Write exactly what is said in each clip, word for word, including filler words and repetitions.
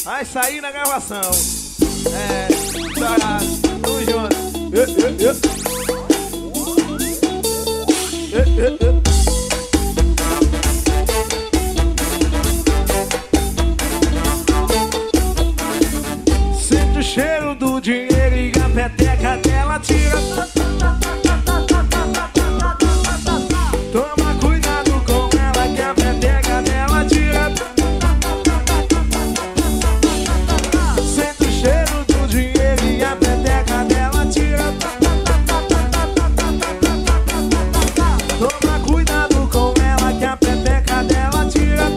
Vai sair na gravação. É, tá, tamo junto. Eu, eu, eu. Eu, eu, eu. Sente o cheiro do dinheiro e a peteca dela tira. Toma cuidado com ela que a peteca dela tira. Sente o cheiro do dinheiro e a peteca dela tira. Toma cuidado com ela que a peteca dela tira.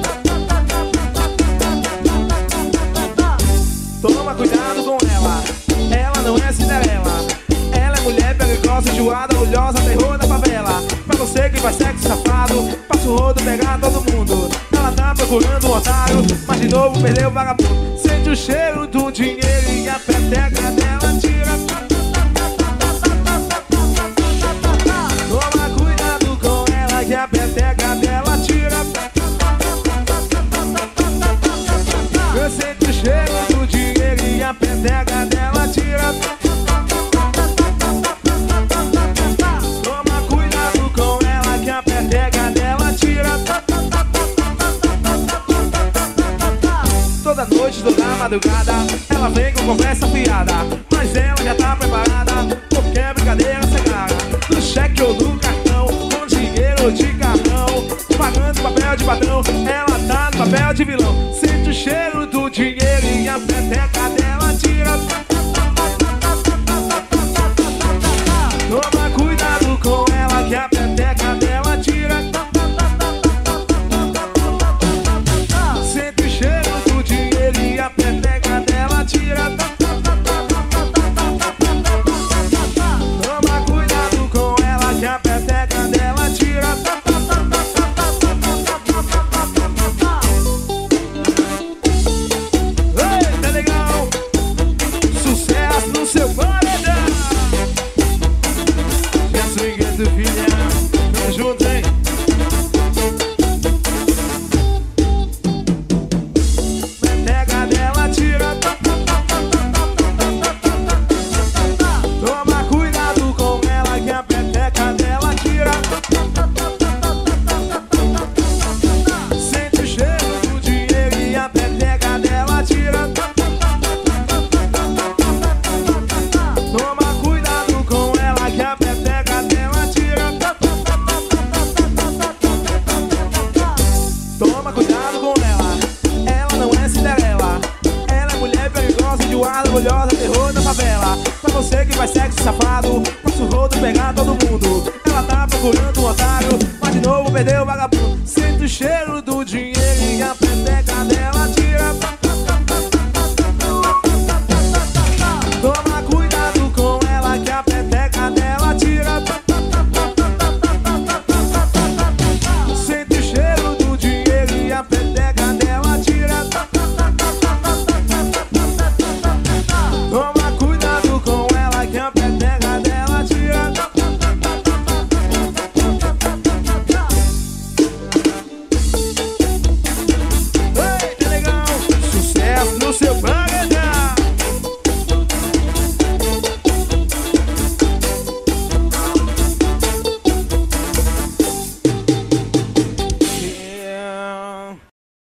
Toma cuidado com ela, ela não é Cinderela. Ela é mulher perigosa, enjoada, orgulhosa, terror da favela. Pra você que faz sexo safado, passa o rodo, pegar todo mundo. Ela tá procurando um otário, mas de novo perdeu o vagabundo. Sente o cheiro do dinheiro e a peteca dela tira. Toma cuidado com ela que a peteca dela tira. Eu sinto o cheiro do dinheiro e a peteca dela tira. Toma cuidado com ela que a peteca dela tira. Toda noite, toda madrugada, ela vem com conversa fiada, mas ela já tá preparada, porque é brincadeira sem cara. No cheque ou no cartão, com dinheiro ou de cartão, pagando papel de patrão, ela tá no papel de vilão. Sente o cheiro do dinheiro e a peteca dela tira. Toma cuidado com ela que a peteca dela tira. Sente o cheiro do dinheiro e a peteca dela tira. Toma cuidado com ela que a peteca dela tira. Eita, legal! Sucesso no seu paredão! Swingueto, filha, tamo junto, hein? Peteca dela tira. Toma cuidado com ela que a peteca dela tira. Sente o cheiro do dinheiro e a peteca dela tira. Toma cuidado com ela que a peteca dela tira. Toma cuidado com ela, ela não é Cinderela. Ela é mulher perigosa, enjoada, orgulhosa, terror da favela. Pra você que faz sexo safado, passa o rodo, pegar todo mundo. Ela tá procurando um otário, mas de novo perdeu o vagabundo. Sente o cheiro do